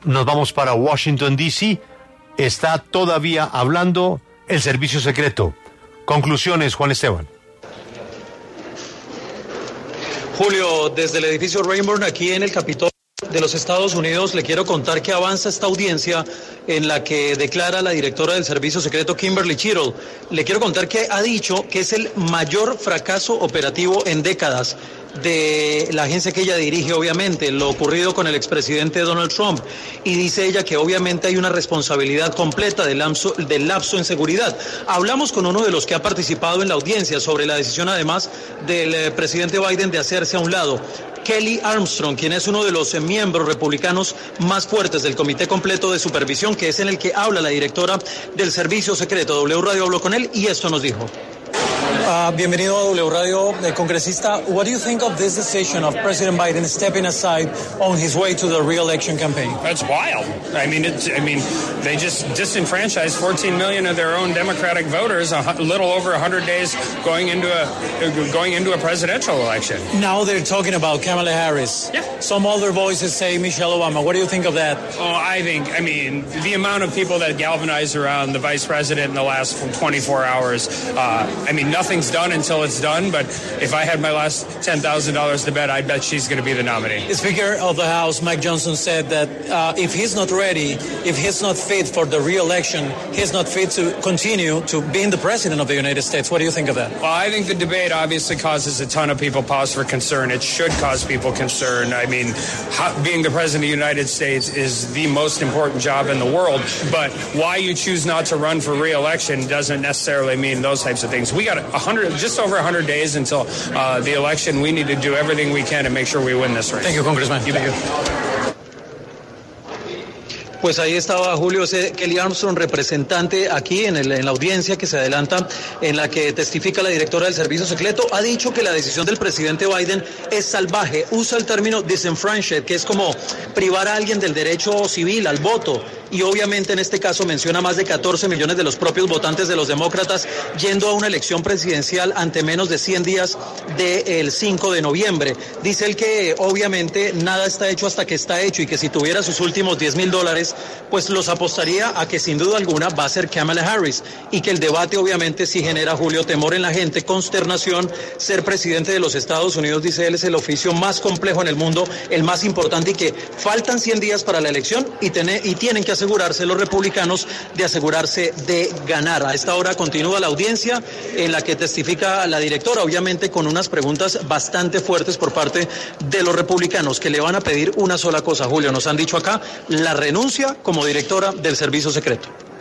nos vamos para Washington, D.C. Está todavía hablando el servicio secreto. Conclusiones, Juan Esteban. Julio, desde el edificio Rainbow, aquí en el Capitolio de los Estados Unidos, le quiero contar que avanza esta audiencia en la que declara la directora del Servicio Secreto, Kimberly Cheatle. Le quiero contar que ha dicho que es el mayor fracaso operativo en décadas de la agencia que ella dirige, obviamente, lo ocurrido con el expresidente Donald Trump, y dice ella que obviamente hay una responsabilidad completa del lapso en seguridad. Hablamos con uno de los que ha participado en la audiencia sobre la decisión, además, del presidente Biden de hacerse a un lado. Kelly Armstrong, quien es uno de los miembros republicanos más fuertes del Comité Completo de Supervisión, que es en el que habla la directora del Servicio Secreto. W Radio habló con él y esto nos dijo. Bienvenido a W Radio, congresista. What do you think of this decision of President Biden stepping aside on his way to the re-election campaign? That's wild. They just disenfranchised 14 million of their own Democratic voters a little over 100 days going into a presidential election. Now they're talking about Kamala Harris. Yeah. Some older voices say Michelle Obama. What do you think of that? The amount of people that galvanized around the vice president in the last 24 hours, nothing's done until it's done, but if I had my last $10,000 to bet, I'd bet she's going to be the nominee. The Speaker of the House, Mike Johnson, said that if he's not ready, if he's not fit for the re-election, he's not fit to continue to being the president of the United States. What do you think of that? Well, I think the debate obviously causes a ton of people pause for concern. It should cause people concern. Being the president of the United States is the most important job in the world, but why you choose not to run for re-election doesn't necessarily mean those types of things. We got just over 100 days until the election. We need to do everything we can to make sure we win this race. Thank you, Congressman. Thank you. Pues ahí estaba Julio Kelly Armstrong, representante aquí en la audiencia que se adelanta, en la que testifica la directora del Servicio Secreto. Ha dicho que la decisión del presidente Biden es salvaje. Usa el término disenfranchised, que es como privar a alguien del derecho civil al voto. Y obviamente en este caso menciona más de 14 millones de los propios votantes de los demócratas yendo a una elección presidencial ante menos de 100 días del 5 de noviembre. Dice él que obviamente nada está hecho hasta que está hecho y que si tuviera sus últimos $10,000, pues los apostaría a que sin duda alguna va a ser Kamala Harris, y que el debate obviamente sí genera, Julio, temor en la gente, consternación. Ser presidente de los Estados Unidos, dice él, es el oficio más complejo en el mundo, el más importante, y que faltan 100 días para la elección y tienen que asegurarse los republicanos de asegurarse de ganar. A esta hora continúa la audiencia en la que testifica la directora, obviamente con unas preguntas bastante fuertes por parte de los republicanos, que le van a pedir una sola cosa, Julio. Nos han dicho acá la renuncia como directora del Servicio Secreto.